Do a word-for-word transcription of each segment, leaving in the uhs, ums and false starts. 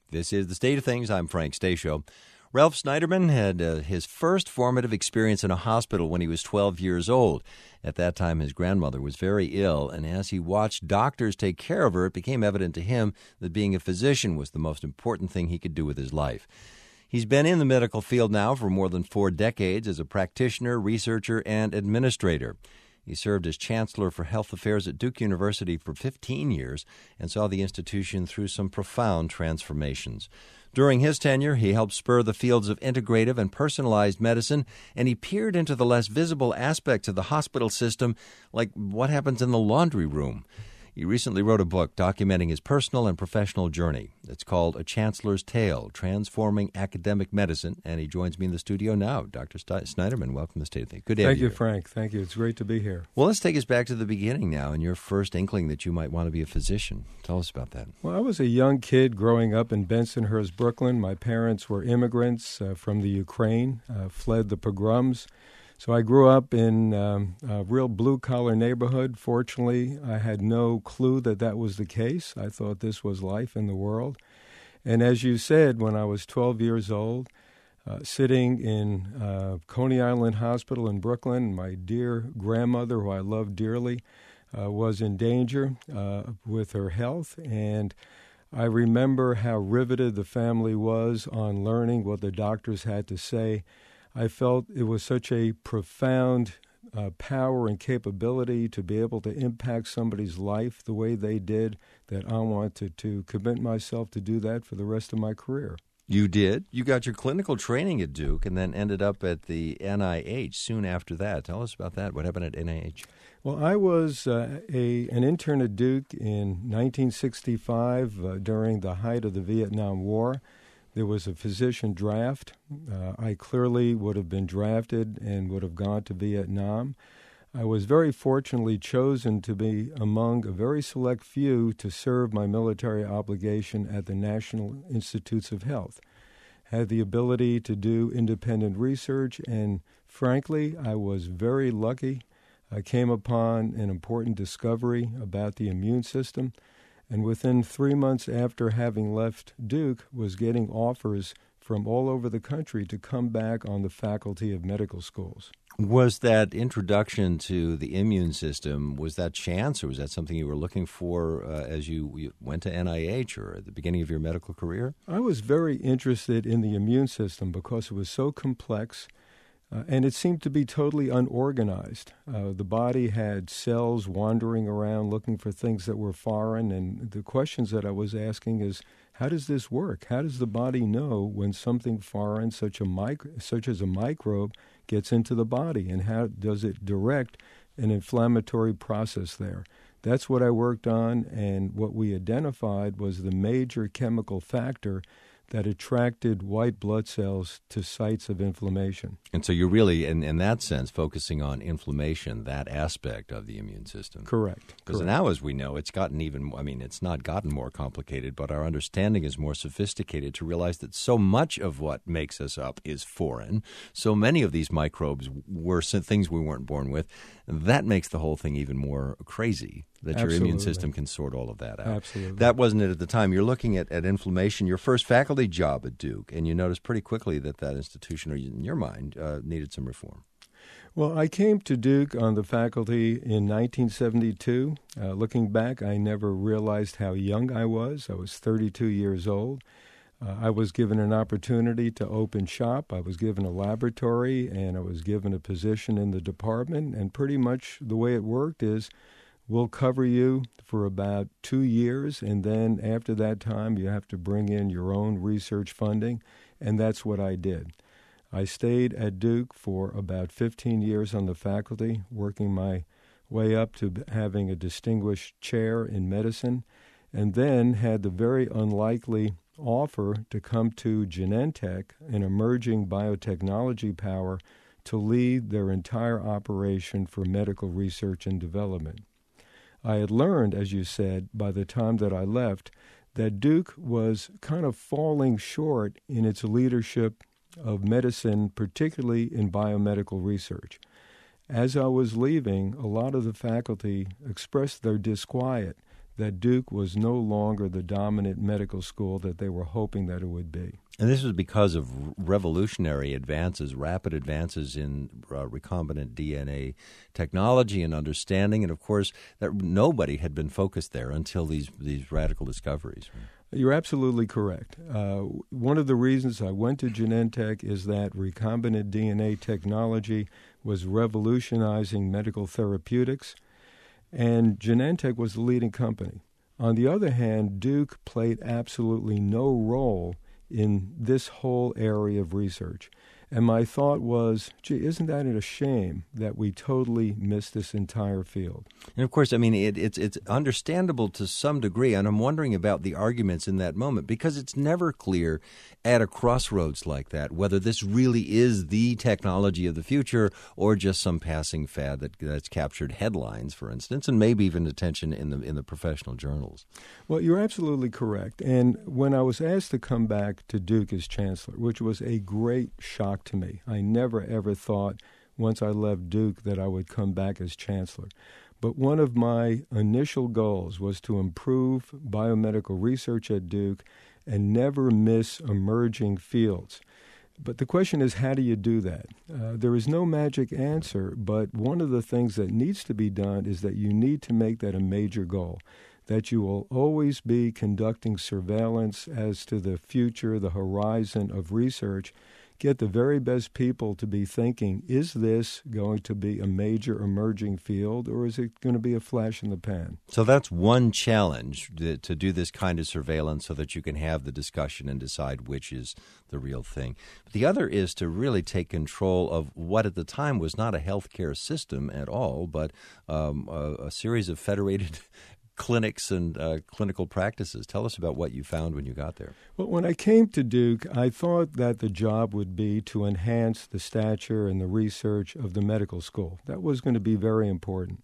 This is The State of Things. I'm Frank Stasio. Ralph Snyderman had uh, his first formative experience in a hospital when he was twelve years old. At that time, his grandmother was very ill, and as he watched doctors take care of her, it became evident to him that being a physician was the most important thing he could do with his life. He's been in the medical field now for more than four decades as a practitioner, researcher, and administrator. He served as Chancellor for Health Affairs at Duke University for fifteen years and saw the institution through some profound transformations. During his tenure, he helped spur the fields of integrative and personalized medicine, and he peered into the less visible aspects of the hospital system, like what happens in the laundry room. He recently wrote a book documenting his personal and professional journey. It's called A Chancellor's Tale, Transforming Academic Medicine, and he joins me in the studio now. Doctor Snyderman, welcome to the State of Things. Good to have Thank you you, here. Frank. Thank you. It's great to be here. Well, let's take us back to the beginning now and your first inkling that you might want to be a physician. Tell us about that. Well, I was a young kid growing up in Bensonhurst, Brooklyn. My parents were immigrants uh, from the Ukraine, uh, fled the pogroms. So I grew up in um, a real blue-collar neighborhood. Fortunately, I had no clue that that was the case. I thought this was life in the world. And as you said, when I was twelve years old, uh, sitting in uh, Coney Island Hospital in Brooklyn, my dear grandmother, who I loved dearly, uh, was in danger uh, with her health. And I remember how riveted the family was on learning what the doctors had to say. I felt it was such a profound uh, power and capability to be able to impact somebody's life the way they did that I wanted to commit myself to do that for the rest of my career. You did. You got your clinical training at Duke and then ended up at the N I H soon after that. Tell us about that. What happened at N I H? Well, I was uh, a an intern at Duke in nineteen sixty-five uh, during the height of the Vietnam War. There was a physician draft. Uh, I clearly would have been drafted and would have gone to Vietnam. I was very fortunately chosen to be among a very select few to serve my military obligation at the National Institutes of Health. Had the ability to do independent research, and frankly, I was very lucky. I came upon an important discovery about the immune system, and within three months after having left Duke, was getting offers from all over the country to come back on the faculty of medical schools. Was that introduction to the immune system, was that chance, or was that something you were looking for uh, as you, you went to N I H or at the beginning of your medical career? I was very interested in the immune system because it was so complex. Uh, and it seemed to be totally unorganized. Uh, the body had cells wandering around looking for things that were foreign, and the questions that I was asking is, how does this work? How does the body know when something foreign, such a mic- such as a microbe, gets into the body, and how does it direct an inflammatory process there? That's what I worked on, and what we identified was the major chemical factor that attracted white blood cells to sites of inflammation. And so you're really, in, in that sense, focusing on inflammation, that aspect of the immune system. Correct. Because now, as we know, it's gotten even, I mean, it's not gotten more complicated, but our understanding is more sophisticated to realize that so much of what makes us up is foreign. So many of these microbes were things we weren't born with. That makes the whole thing even more crazy, that Absolutely. Your immune system can sort all of that out. Absolutely. That wasn't it at the time. You're looking at, at inflammation, your first faculty job at Duke, and you noticed pretty quickly that that institution, or in your mind, uh, needed some reform. Well, I came to Duke on the faculty in nineteen seventy-two. Uh, looking back, I never realized how young I was. I was thirty-two years old. Uh, I was given an opportunity to open shop. I was given a laboratory, and I was given a position in the department. And pretty much the way it worked is, we'll cover you for about two years, and then after that time, you have to bring in your own research funding, and that's what I did. I stayed at Duke for about fifteen years on the faculty, working my way up to having a distinguished chair in medicine, and then had the very unlikely offer to come to Genentech, an emerging biotechnology power, to lead their entire operation for medical research and development. I had learned, as you said, by the time that I left, that Duke was kind of falling short in its leadership of medicine, particularly in biomedical research. As I was leaving, a lot of the faculty expressed their disquiet that Duke was no longer the dominant medical school that they were hoping that it would be. And this was because of revolutionary advances, rapid advances in uh, recombinant D N A technology and understanding, and of course, that nobody had been focused there until these these radical discoveries. You're absolutely correct. Uh, one of the reasons I went to Genentech is that recombinant D N A technology was revolutionizing medical therapeutics, and Genentech was the leading company. On the other hand, Duke played absolutely no role in this whole area of research. And my thought was, gee, isn't that a shame that we totally missed this entire field? And of course, I mean, it, it's it's understandable to some degree, and I'm wondering about the arguments in that moment, because it's never clear at a crossroads like that whether this really is the technology of the future or just some passing fad that, that's captured headlines, for instance, and maybe even attention in the in the professional journals. Well, you're absolutely correct. And when I was asked to come back to Duke as chancellor, which was a great shock to me. I never, ever thought once I left Duke that I would come back as chancellor. But one of my initial goals was to improve biomedical research at Duke and never miss emerging fields. But the question is, how do you do that? Uh, there is no magic answer, but one of the things that needs to be done is that you need to make that a major goal, that you will always be conducting surveillance as to the future, the horizon of research. Get the very best people to be thinking, is this going to be a major emerging field, or is it going to be a flash in the pan? So that's one challenge, to, to do this kind of surveillance so that you can have the discussion and decide which is the real thing. But the other is to really take control of what at the time was not a healthcare system at all, but um, a, a series of federated clinics and uh, clinical practices. Tell us about what you found when you got there. Well, when I came to Duke, I thought that the job would be to enhance the stature and the research of the medical school. That was going to be very important.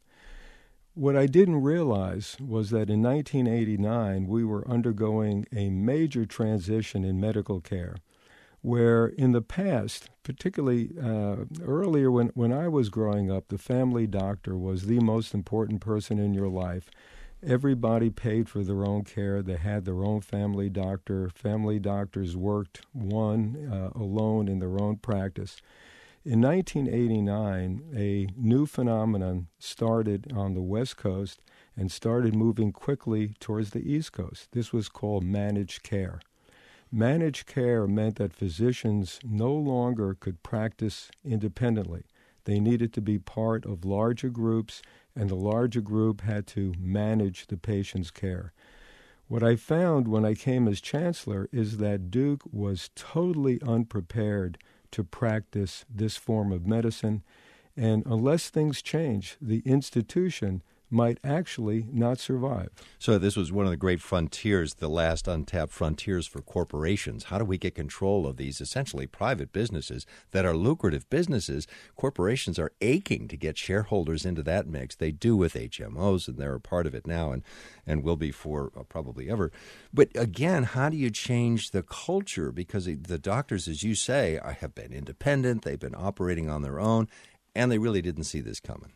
What I didn't realize was that in nineteen eighty-nine, we were undergoing a major transition in medical care, where in the past, particularly uh, earlier when, when I was growing up, the family doctor was the most important person in your life. Everybody paid for their own care. They had their own family doctor. Family doctors worked one uh, alone in their own practice. In nineteen eighty-nine, a new phenomenon started on the West Coast and started moving quickly towards the East Coast. This was called managed care. Managed care meant that physicians no longer could practice independently. They needed to be part of larger groups, and the larger group had to manage the patient's care. What I found when I came as chancellor is that Duke was totally unprepared to practice this form of medicine, and unless things change, the institution might actually not survive. So this was one of the great frontiers, the last untapped frontiers for corporations. How do we get control of these essentially private businesses that are lucrative businesses? Corporations are aching to get shareholders into that mix. They do with H M Os, and they're a part of it now and, and will be for uh, probably ever. But again, how do you change the culture? Because the doctors, as you say, have been independent, they've been operating on their own, and they really didn't see this coming.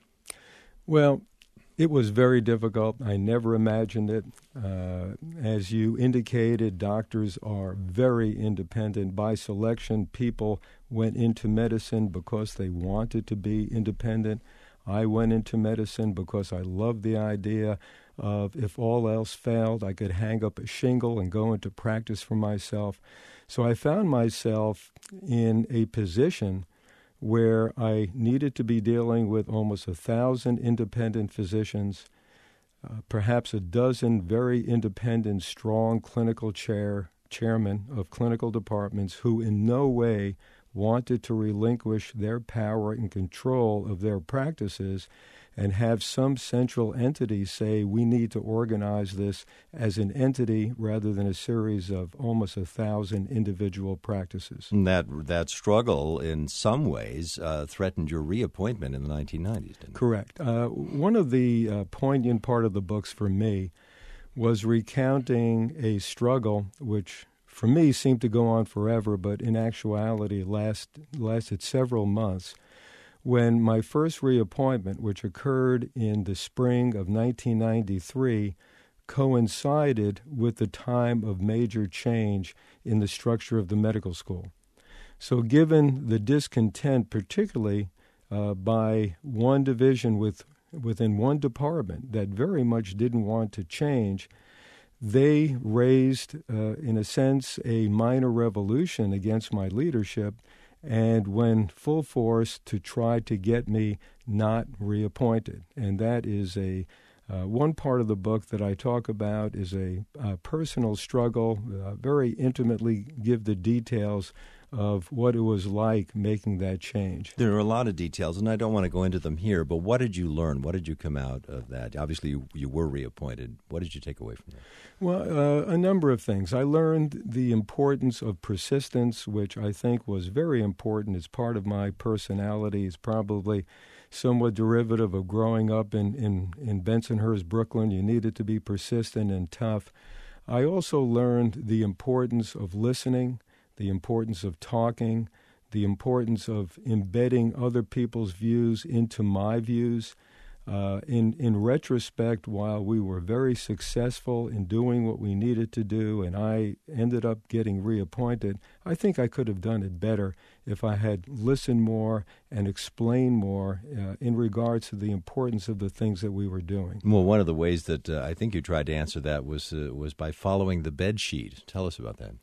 Well, it was very difficult. I never imagined it. Uh, as you indicated, doctors are very independent. By selection, people went into medicine because they wanted to be independent. I went into medicine because I loved the idea of if all else failed, I could hang up a shingle and go into practice for myself. So I found myself in a position where I needed to be dealing with almost a thousand independent physicians, uh, perhaps a dozen very independent, strong clinical chair chairmen of clinical departments who in no way wanted to relinquish their power and control of their practices and have some central entity say we need to organize this as an entity rather than a series of almost a thousand individual practices. And that that struggle in some ways uh, threatened your reappointment in the nineteen nineties, didn't it? Correct. Uh, one of the uh, poignant part of the books for me was recounting a struggle which for me seemed to go on forever, but in actuality last, lasted several months, when my first reappointment, which occurred in the spring of nineteen ninety-three, coincided with the time of major change in the structure of the medical school. So given the discontent, particularly uh, by one division with within one department that very much didn't want to change, they raised, uh, in a sense, a minor revolution against my leadership and went full force to try to get me not reappointed. And that is a uh, one part of the book that I talk about is a, a personal struggle, uh, very intimately give the details of what it was like making that change. There are a lot of details, and I don't want to go into them here, but what did you learn? What did you come out of that? Obviously, you, you were reappointed. What did you take away from that? Well, uh, a number of things. I learned the importance of persistence, which I think was very important. It's part of my personality. It's probably somewhat derivative of growing up in, in, in Bensonhurst, Brooklyn. You needed to be persistent and tough. I also learned the importance of listening, the importance of talking, the importance of embedding other people's views into my views. Uh, in, in retrospect, while we were very successful in doing what we needed to do and I ended up getting reappointed, I think I could have done it better if I had listened more and explained more uh, in regards to the importance of the things that we were doing. Well, one of the ways that uh, I think you tried to answer that was uh, was by following the bed sheet. Tell us about that.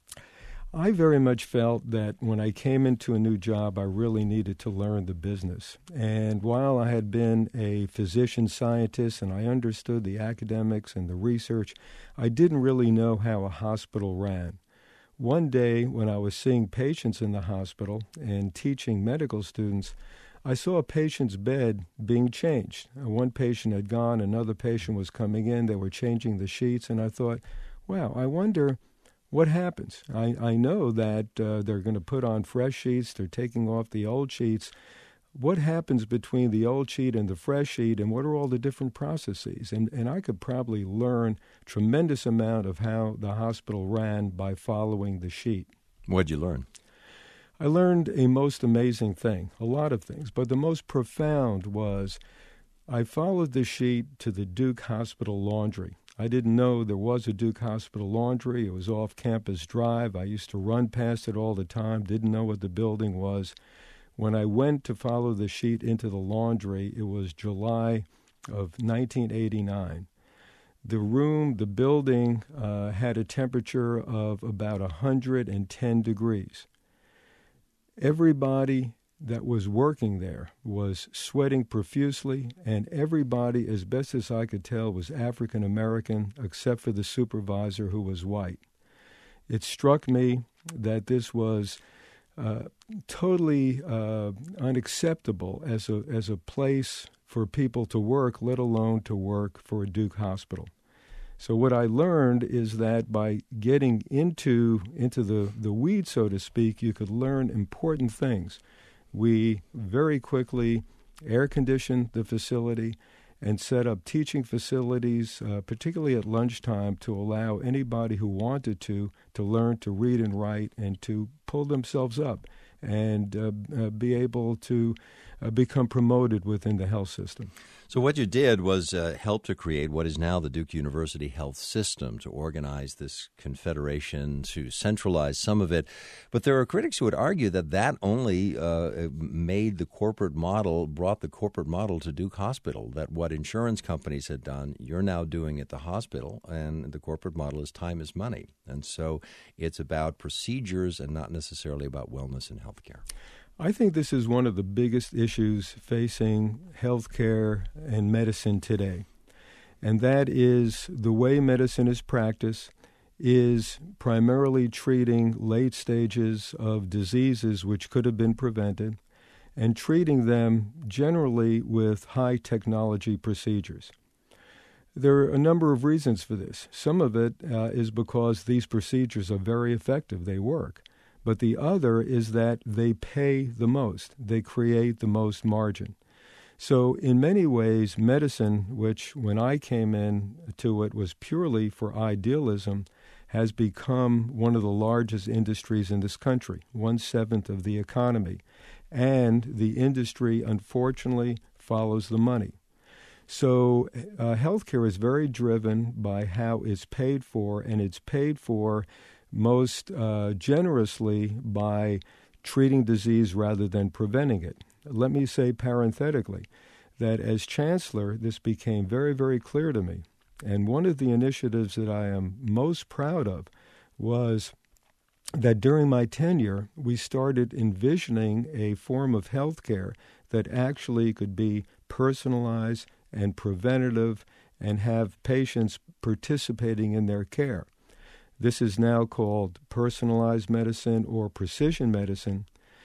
I very much felt that when I came into a new job, I really needed to learn the business. And while I had been a physician scientist and I understood the academics and the research, I didn't really know how a hospital ran. One day when I was seeing patients in the hospital and teaching medical students, I saw a patient's bed being changed. One patient had gone, another patient was coming in, they were changing the sheets, and I thought, wow, I wonder what happens. I, I know that uh, they're going to put on fresh sheets, they're taking off the old sheets. What happens between the old sheet and the fresh sheet, and what are all the different processes? And, and I could probably learn tremendous amount of how the hospital ran by following the sheet. What did you learn? I learned a most amazing thing, a lot of things, but the most profound was I followed the sheet to the Duke Hospital laundry. I didn't know there was a Duke Hospital laundry. It was off Campus Drive. I used to run past it all the time, didn't know what the building was. When I went to follow the sheet into the laundry, it was July of nineteen eighty-nine. The room, the building, uh, had a temperature of about one hundred ten degrees. Everybody that was working there was sweating profusely, and everybody, as best as I could tell, was African American, except for the supervisor, who was white. It struck me that this was uh, totally uh, unacceptable as a as a place for people to work, let alone to work for a Duke hospital. So what I learned is that by getting into into the, the weeds, so to speak, you could learn important things. We very quickly air-conditioned the facility and set up teaching facilities, uh, particularly at lunchtime, to allow anybody who wanted to to learn to read and write and to pull themselves up and uh, uh, be able to uh, become promoted within the health system. So what you did was uh, help to create what is now the Duke University Health System, to organize this confederation, to centralize some of it. But there are critics who would argue that that only uh, made the corporate model, brought the corporate model to Duke Hospital, that what insurance companies had done, you're now doing at the hospital, and the corporate model is time is money. And so it's about procedures and not necessarily about wellness and health care. I think this is one of the biggest issues facing healthcare and medicine today, and that is the way medicine is practiced is primarily treating late stages of diseases which could have been prevented and treating them generally with high technology procedures. There are a number of reasons for this. Some of it uh, is because these procedures are very effective. They work. But the other is that they pay the most. They create the most margin. So in many ways, medicine, which when I came in to it was purely for idealism, has become one of the largest industries in this country, one-seventh of the economy. And the industry, unfortunately, follows the money. So uh, healthcare is very driven by how it's paid for, and it's paid for most uh, generously by treating disease rather than preventing it. Let me say parenthetically that as chancellor, this became very, very clear to me. And one of the initiatives that I am most proud of was that during my tenure, we started envisioning a form of health care that actually could be personalized and preventative and have patients participating in their care. This is now called personalized medicine or precision medicine.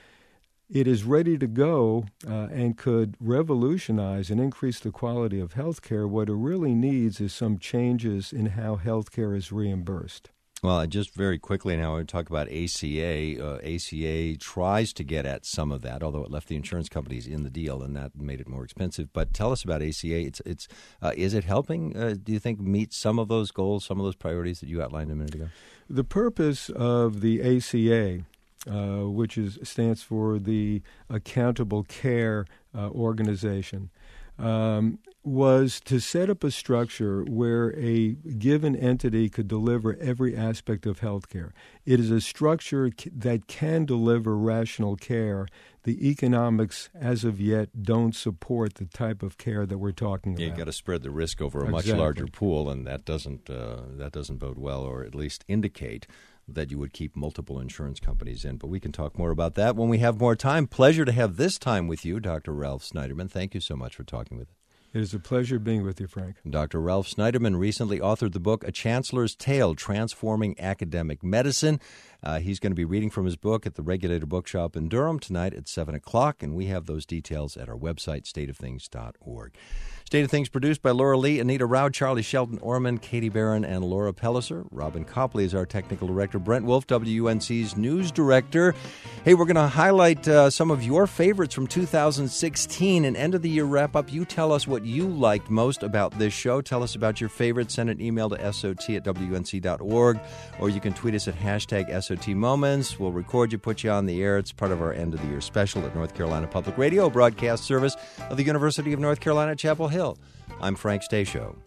It is ready to go uh, and could revolutionize and increase the quality of health care. What it really needs is some changes in how health care is reimbursed. Well, just very quickly now, I want to talk about A C A. Uh, A C A tries to get at some of that, although it left the insurance companies in the deal, and that made it more expensive. But tell us about A C A. It's, it's, uh, is it helping, uh, do you think, meet some of those goals, some of those priorities that you outlined a minute ago? The purpose of the A C A, uh, which is stands for the Accountable Care uh, Organization, um, was to set up a structure where a given entity could deliver every aspect of healthcare. It is a structure c- that can deliver rational care. The economics, as of yet, don't support the type of care that we're talking about. Yeah, you've got to spread the risk over a Exactly. much larger pool, and that doesn't uh, that doesn't bode well, or at least indicate that you would keep multiple insurance companies in. But we can talk more about that when we have more time. Pleasure to have this time with you, Doctor Ralph Snyderman. Thank you so much for talking with us. It is a pleasure being with you, Frank. Doctor Ralph Snyderman recently authored the book A Chancellor's Tale, Transforming Academic Medicine. Uh, he's going to be reading from his book at the Regulator Bookshop in Durham tonight at seven o'clock, and we have those details at our website, state of things dot org. State of Things produced by Laura Lee, Anita Rao, Charlie Sheldon Orman, Katie Barron, and Laura Pelliser. Robin Copley is our technical director. Brent Wolf, W U N C's news director. Hey, we're going to highlight uh, some of your favorites from two thousand sixteen. An end-of-the-year wrap-up. You tell us what you liked most about this show. Tell us about your favorites. Send an email to S O T at W U N C dot org, or you can tweet us at hashtag S O T Moments. We'll record you, put you on the air. It's part of our end-of-the-year special at North Carolina Public Radio, broadcast service of the University of North Carolina, Chapel Hill. I'm Frank Stasio.